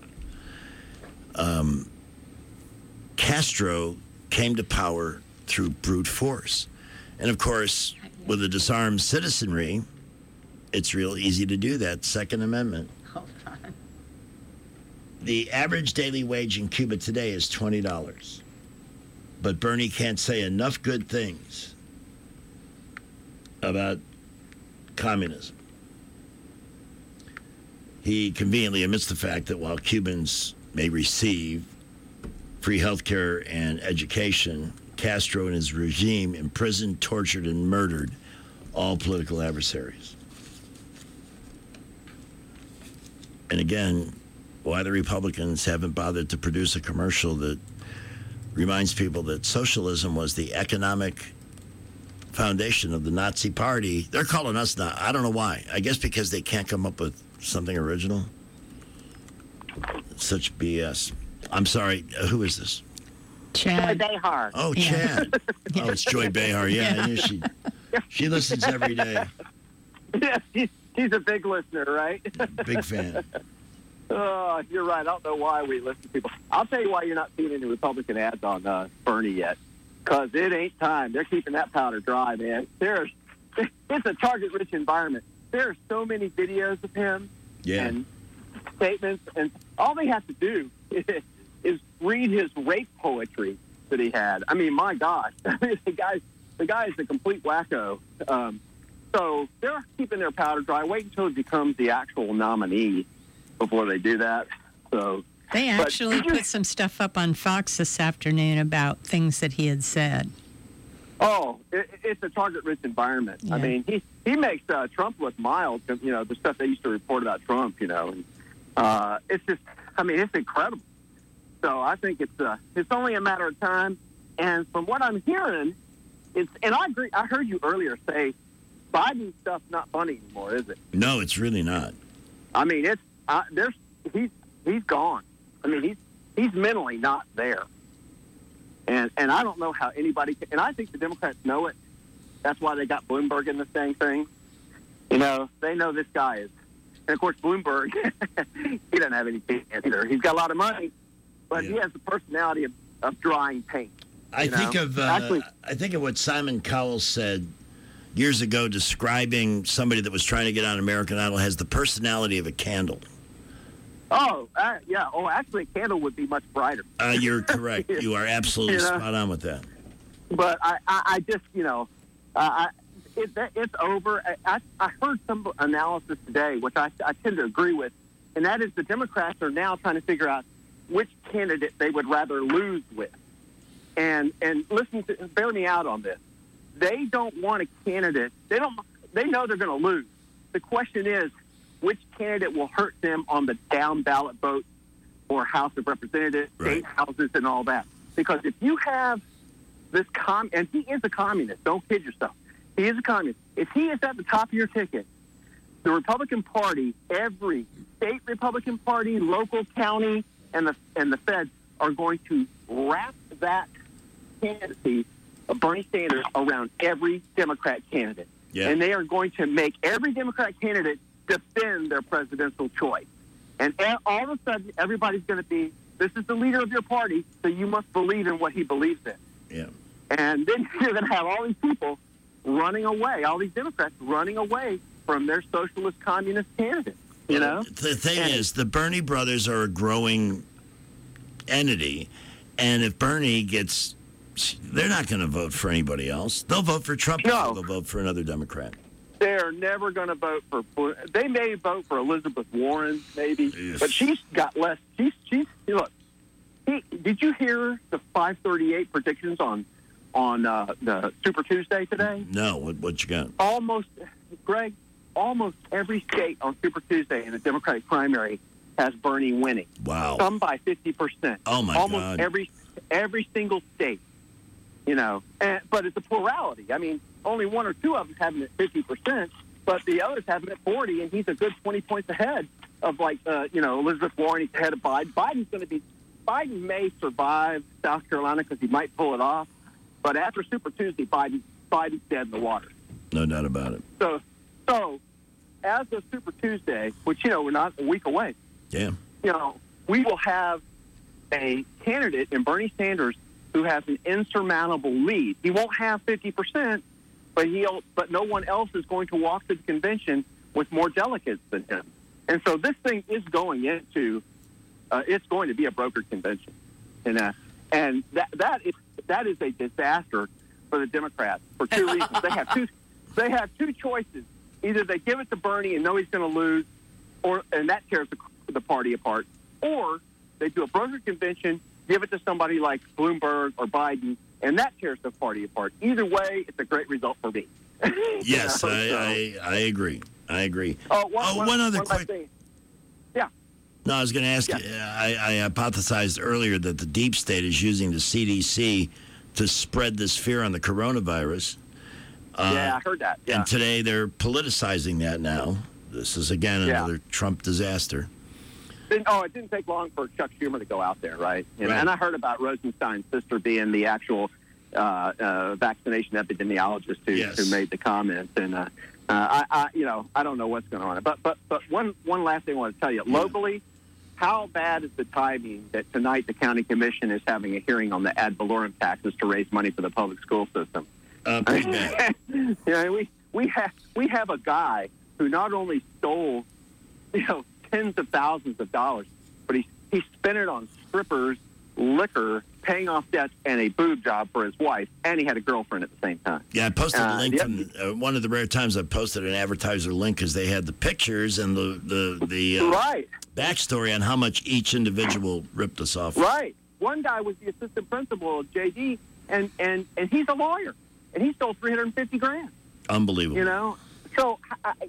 Castro came to power through brute force. And of course, with a disarmed citizenry, it's real easy to do that. Second Amendment. The average daily wage in Cuba today is $20. But Bernie can't say enough good things about communism. He conveniently admits the fact that while Cubans may receive free health care and education, Castro and his regime imprisoned, tortured, and murdered all political adversaries. And again, why the Republicans haven't bothered to produce a commercial that reminds people that socialism was the economic foundation of the Nazi Party. They're calling us now. I don't know why. I guess because they can't come up with something original. Such BS. I'm sorry. Who is this? Chad. Joy Behar. Oh, Chad. Oh, it's Joy Behar. Yeah, I knew she listens every day. Yeah, she's a big listener, right? Big fan. Oh, you're right. I don't know why we listen to people. I'll tell you why you're not seeing any Republican ads on Bernie yet. Because it ain't time. They're keeping that powder dry, man. It's a target-rich environment. There are so many videos of him and statements, and all they have to do is read his rape poetry that he had. I mean, my gosh, the guy is a complete wacko. So they're keeping their powder dry. Wait until he becomes the actual nominee before they do that. So they actually put some stuff up on Fox this afternoon about things that he had said. Oh, it's a target-rich environment. Yeah. I mean, he makes Trump look mild. You know, the stuff they used to report about Trump. You know, and it's just, I mean, it's incredible. So I think it's only a matter of time. And from what I'm hearing, and I agree. I heard you earlier say Biden's stuff's not funny anymore, is it? No, it's really not. I mean, he's gone. I mean, he's mentally not there. And I don't know how anybody can, and I think the Democrats know it. That's why they got Bloomberg in the same thing. You know, they know this guy is, and of course Bloomberg, he doesn't have any chance either. He's got a lot of money, but he has the personality of drying paint. I think of what Simon Cowell said years ago, describing somebody that was trying to get on American Idol, has the personality of a candle. Oh, yeah. Oh, actually, a candle would be much brighter. You're correct. You are absolutely spot on with that. But I just, you know, it's over. I heard some analysis today, which I tend to agree with, and that is the Democrats are now trying to figure out which candidate they would rather lose with. And bear me out on this. They don't want a candidate. They know they're going to lose. The question is, which candidate will hurt them on the down ballot vote for House of Representatives, state houses, and all that? Because if you have this and he is a communist, don't kid yourself. He is a communist. If he is at the top of your ticket, the Republican Party, every state Republican Party, local, county, and the feds are going to wrap that candidacy of Bernie Sanders around every Democrat candidate. Yeah. And they are going to make every Democrat candidate defend their presidential choice. And all of a sudden, everybody's going to be, this is the leader of your party, so you must believe in what he believes in. Yeah. And then you're going to have all these people running away, all these Democrats running away from their socialist communist candidates, you know? The thing is, the Bernie brothers are a growing entity, and if Bernie gets, they're not going to vote for anybody else. They'll vote for Trump. No. They'll vote for another Democrat. They're never going to vote for. They may vote for Elizabeth Warren, maybe, yes. But she's got less. She's look. Did you hear the 538 predictions on the Super Tuesday today? No. What you got? Almost every state on Super Tuesday in the Democratic primary has Bernie winning. Wow. Some by 50%. Oh my God. Almost every single state. You know, but it's a plurality. I mean, only one or two of them have him at 50%, but the others have him at 40%, and he's a good 20 points ahead of, Elizabeth Warren. He's ahead of Biden. Biden may survive South Carolina because he might pull it off, but after Super Tuesday, Biden's dead in the water. No doubt about it. So as of Super Tuesday, which, we're not a week away, we will have a candidate in Bernie Sanders who has an insurmountable lead. He won't have 50%, but no one else is going to walk to the convention with more delegates than him. And so this thing is going into, it's going to be a brokered convention. And that is a disaster for the Democrats for two reasons. They have two choices. Either they give it to Bernie and know he's going to lose, and that tears the party apart, or they do a brokered convention, give it to somebody like Bloomberg or Biden, and that tears the party apart. Either way, it's a great result for me. Yes, I agree. I agree. One other quick thing. Yeah. No, I was going to ask you, I hypothesized earlier that the deep state is using the CDC to spread this fear on the coronavirus. I heard that. Yeah. And today they're politicizing that now. This is, again, another Trump disaster. It didn't take long for Chuck Schumer to go out there, right? Right. And I heard about Rosenstein's sister being the actual vaccination epidemiologist who made the comments. And I don't know what's going on. But one last thing I want to tell you. Locally, how bad is the timing that tonight the county commission is having a hearing on the ad valorem taxes to raise money for the public school system? Pretty bad. We have a guy who not only stole, tens of thousands of dollars, but he spent it on strippers, liquor, paying off debts, and a boob job for his wife, and he had a girlfriend at the same time. Yeah, I posted a link from one of the rare times I posted an advertiser link because they had the pictures and the right backstory on how much each individual ripped us off. Right. One guy was the assistant principal of JD, and he's a lawyer, and he stole $350,000. Unbelievable. So,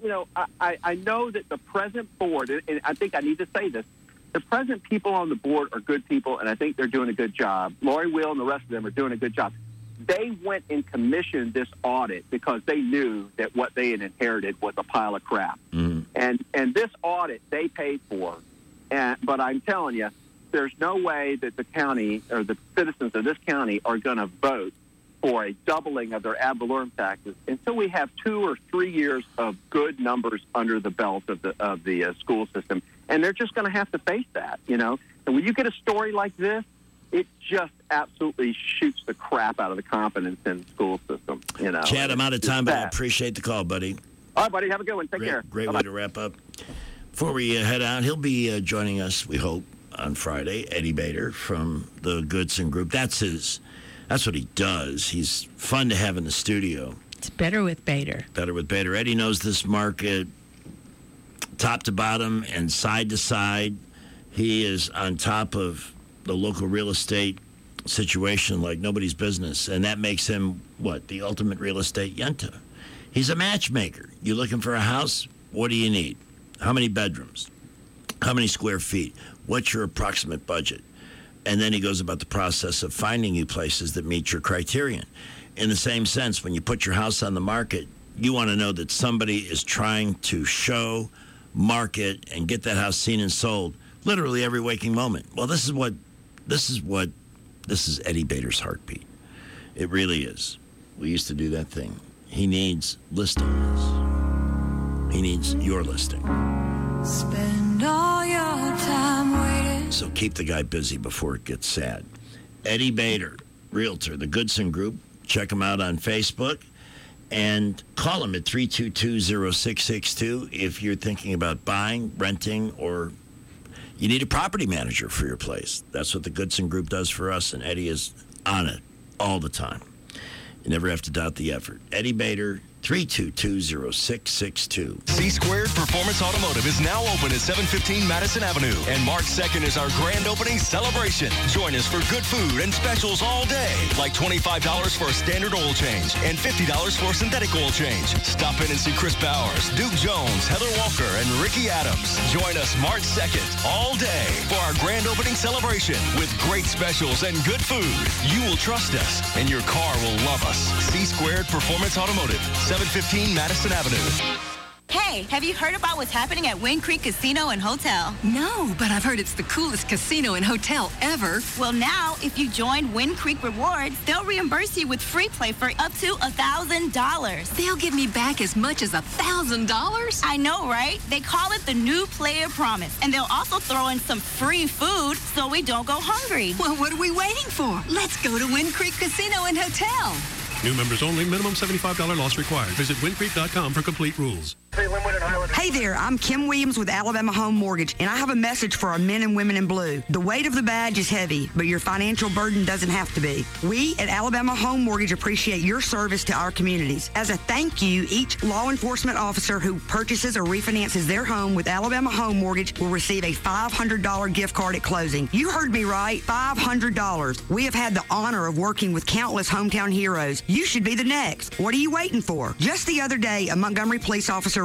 I know that the present board, and I think I need to say this, the present people on the board are good people, and I think they're doing a good job. Lori Will and the rest of them are doing a good job. They went and commissioned this audit because they knew that what they had inherited was a pile of crap. Mm-hmm. And this audit they paid for, but I'm telling you, there's no way that the county or the citizens of this county are going to vote for a doubling of their ad valorem taxes until we have 2 or 3 years of good numbers under the belt of the school system. And they're just going to have to face that, And when you get a story like this, it just absolutely shoots the crap out of the confidence in the school system, Chad, I'm out of time, but I appreciate the call, buddy. All right, buddy. Have a good one. Take care. Great way to wrap up. Before we head out, he'll be joining us, we hope, on Friday. Eddie Bader from the Goodson Group. That's what he does. He's fun to have in the studio. It's better with Bader. Better with Bader. Eddie knows this market top to bottom and side to side. He is on top of the local real estate situation like nobody's business, and that makes him, the ultimate real estate yenta. He's a matchmaker. You looking for a house? What do you need? How many bedrooms? How many square feet? What's your approximate budget? And then he goes about the process of finding you places that meet your criterion. In the same sense, when you put your house on the market, you want to know that somebody is trying to show, market, and get that house seen and sold literally every waking moment. Well, this is Eddie Bader's heartbeat. It really is. We used to do that thing. He needs listings. He needs your listing. Spend all your time waiting. So keep the guy busy before it gets sad. Eddie Bader, realtor, the Goodson Group. Check him out on Facebook. And call him at 322-0662 if you're thinking about buying, renting, or you need a property manager for your place. That's what the Goodson Group does for us, and Eddie is on it all the time. You never have to doubt the effort. Eddie Bader, 322-0662. C-Squared Performance Automotive is now open at 715 Madison Avenue. And March 2nd is our grand opening celebration. Join us for good food and specials all day. Like $25 for a standard oil change and $50 for a synthetic oil change. Stop in and see Chris Bowers, Duke Jones, Heather Walker, and Ricky Adams. Join us March 2nd all day for our grand opening celebration with great specials and good food. You will trust us and your car will love us. C-Squared Performance Automotive. 715 Madison Avenue. Hey, have you heard about what's happening at Wind Creek Casino and Hotel? No, but I've heard it's the coolest casino and hotel ever. Well, now, if you join Wind Creek Rewards, they'll reimburse you with free play for up to $1,000. They'll give me back as much as $1,000? I know, right? They call it the New Player Promise, and they'll also throw in some free food so we don't go hungry. Well, what are we waiting for? Let's go to Wind Creek Casino and Hotel. New members only. Minimum $75 loss required. Visit windcreek.com for complete rules. Hey there, I'm Kim Williams with Alabama Home Mortgage, and I have a message for our men and women in blue. The weight of the badge is heavy, but your financial burden doesn't have to be. We at Alabama Home Mortgage appreciate your service to our communities. As a thank you, each law enforcement officer who purchases or refinances their home with Alabama Home Mortgage will receive a $500 gift card at closing. You heard me right, $500. We have had the honor of working with countless hometown heroes. You should be the next. What are you waiting for? Just the other day, a Montgomery police officer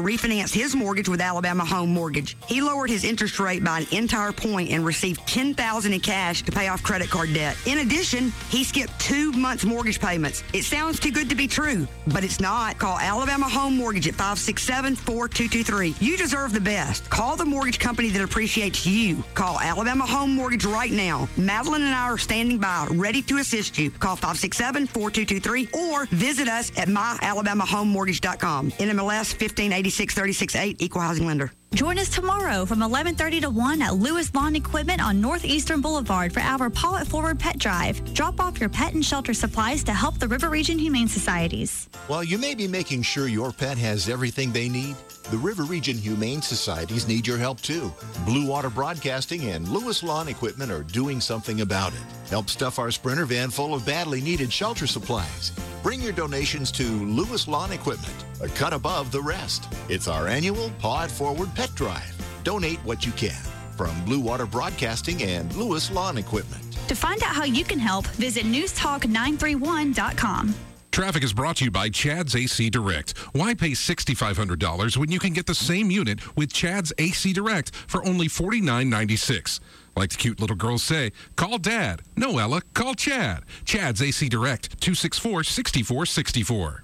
refinance his mortgage with Alabama Home Mortgage. He lowered his interest rate by an entire point and received $10,000 in cash to pay off credit card debt. In addition, he skipped 2 months mortgage payments. It sounds too good to be true, but it's not. Call Alabama Home Mortgage at 567-4223. You deserve the best. Call the mortgage company that appreciates you. Call Alabama Home Mortgage right now. Madeline and I are standing by, ready to assist you. Call 567-4223 or visit us at myalabamahomemortgage.com. NMLS 1586368, Equal Housing Lender. Join us tomorrow from 11:30 to 1 at Lewis Lawn Equipment on Northeastern Boulevard for our Paw It Forward Pet Drive. Drop off your pet and shelter supplies to help the River Region Humane Societies. While you may be making sure your pet has everything they need, the River Region Humane Societies need your help too. Blue Water Broadcasting and Lewis Lawn Equipment are doing something about it. Help stuff our Sprinter van full of badly needed shelter supplies. Bring your donations to Lewis Lawn Equipment, a cut above the rest. It's our annual Paw It Forward Pet Drive. Donate what you can. From Blue Water Broadcasting and Lewis Lawn Equipment. To find out how you can help, visit newstalk931.com. Traffic is brought to you by Chad's AC Direct. Why pay $6,500 when you can get the same unit with Chad's AC Direct for only $49.96? Like the cute little girls say, call Dad. No, Ella, call Chad. Chad's AC Direct, 264-6464.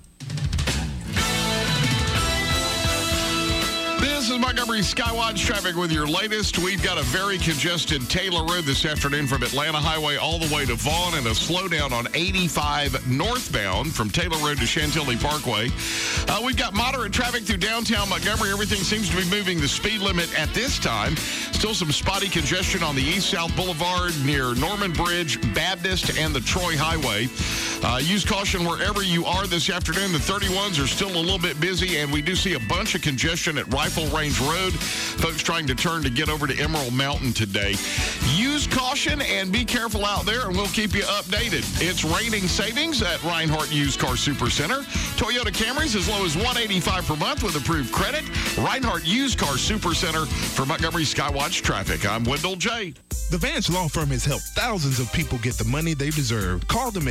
This is Montgomery Skywatch traffic with your latest. We've got a very congested Taylor Road this afternoon from Atlanta Highway all the way to Vaughn, and a slowdown on 85 northbound from Taylor Road to Chantilly Parkway. We've got moderate traffic through downtown Montgomery. Everything seems to be moving the speed limit at this time. Still some spotty congestion on the East-South Boulevard near Norman Bridge, Baptist, and the Troy Highway. Use caution wherever you are this afternoon. The 31s are still a little bit busy, and we do see a bunch of congestion at Rifle Range Road. Folks trying to turn to get over to Emerald Mountain today. Use caution and be careful out there, and we'll keep you updated. It's raining savings at Reinhardt Used Car Super Center. Toyota Camrys as low as $185 per month with approved credit. Reinhardt Used Car Super Center for Montgomery Skywatch traffic. I'm Wendell J. The Vance Law Firm has helped thousands of people get the money they deserve. Call them at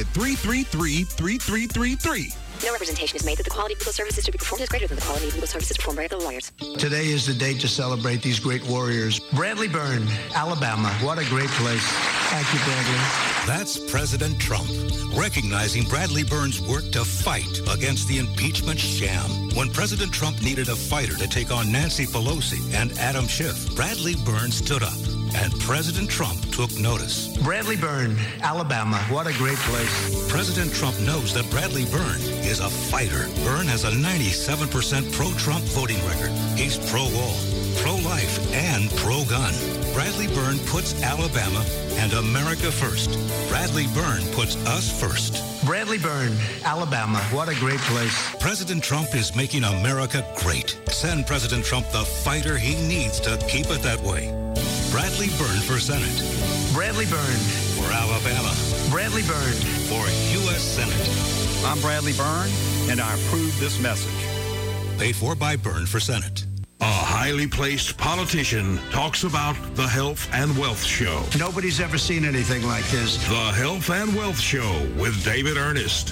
333-3333. No representation is made that the quality of legal services to be performed is greater than the quality of legal services performed by other lawyers. Today is the day to celebrate these great warriors. Bradley Byrne, Alabama. What a great place. Thank you, Bradley. That's President Trump, recognizing Bradley Byrne's work to fight against the impeachment sham. When President Trump needed a fighter to take on Nancy Pelosi and Adam Schiff, Bradley Byrne stood up, and President Trump took notice. Bradley Byrne, Alabama. What a great place. President Trump knows that Bradley Byrne is a fighter. Byrne has a 97% pro-Trump voting record. He's pro-wall, pro-life, and pro-gun. Bradley Byrne puts Alabama and America first. Bradley Byrne puts us first. Bradley Byrne, Alabama. What a great place. President Trump is making America great. Send President Trump the fighter he needs to keep it that way. Bradley Byrne for Senate. Bradley Byrne for Alabama. Bradley Byrne for U.S. Senate. I'm Bradley Byrne, and I approve this message. Paid for by Byrne for Senate. A highly placed politician talks about the Health and Wealth Show. Nobody's ever seen anything like this. The Health and Wealth Show with David Ernest.